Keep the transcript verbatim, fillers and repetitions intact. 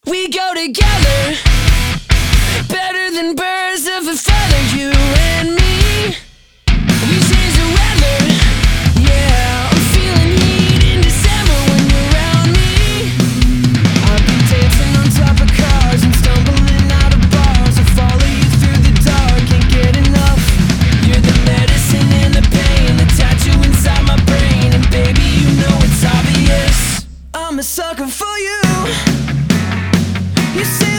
We go together, better than birds of a feather, you and me. We change the weather, yeah. I'm feeling heat in December when you're around me. I'll be dancing on top of cars and stumbling out of bars. I'll follow you through the dark, can't get enough. You're the medicine and the pain, the tattoo inside my brain. And baby, you know it's obvious, I'm a sucker for you. You say